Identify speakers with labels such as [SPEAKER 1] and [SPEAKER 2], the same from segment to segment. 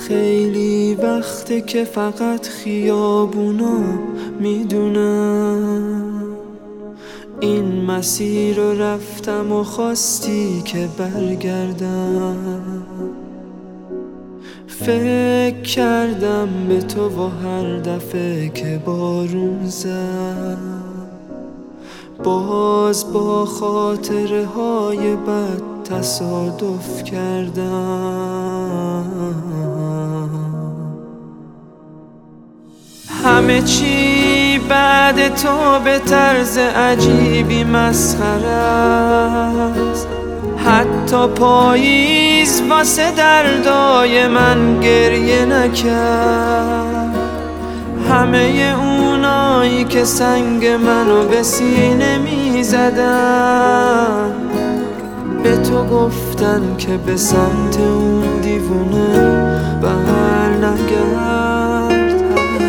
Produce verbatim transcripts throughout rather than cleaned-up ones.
[SPEAKER 1] خیلی وقته که فقط خیابونا میدونم این مسیر رو رفتم و خواستی که برگردم. فکر کردم به تو و هر دفعه که بارون زد باز با خاطره های بد تصادف کردم. همه چی بعد تو به طرز عجیبی مسخره است، حتی پاییز واسه دردای من گریه نکرد. همه اونایی که سنگ منو به سینه می زدن به تو گفتن که به سمت اون دیوونه بر نگرد.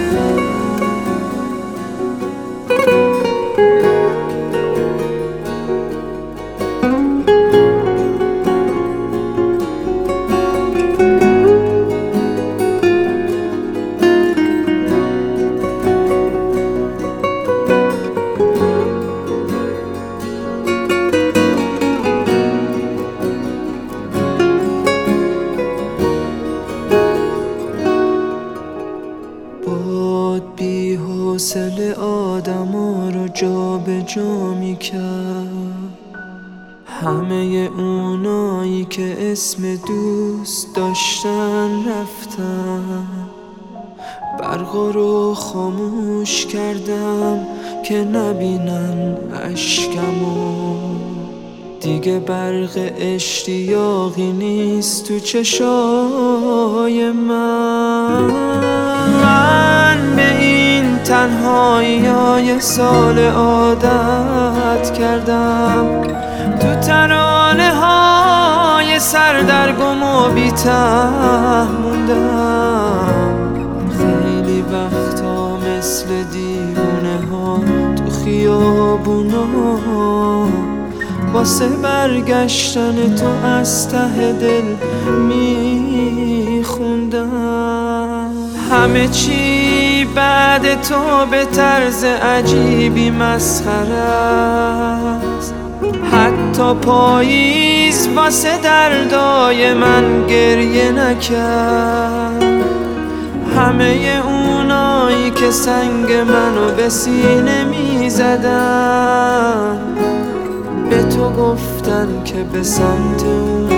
[SPEAKER 1] بی حوصله آدما رو جا به جا می کرد. همه اونایی که اسم دوست داشتن رفتن. برقا رو خاموش کردم که نبینن اشکمو. دیگه برق اشتیاقی نیست تو چشای من. من به این تنهایی های سال عادت کردم. تو ترانه های سردرگم و بی‌ته موندم. خیلی وقتا مثل دیوونه ها تو خیابونا واسه برگشتن تو از ته دل میخوندم. همه چی بعد تو به طرز عجیبی مسخره است، حتی پاییز واسه دردای من گریه نکرد. همه اونایی که سنگ منو به سینه میزدن به تو گفتن که به سمت اون